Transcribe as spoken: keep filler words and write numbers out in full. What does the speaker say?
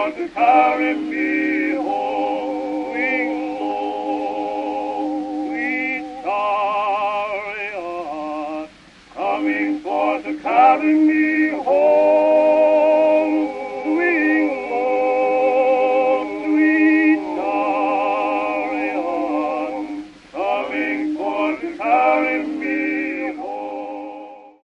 forth to carry me home. Swing low, sweet chariot, coming forth to carry me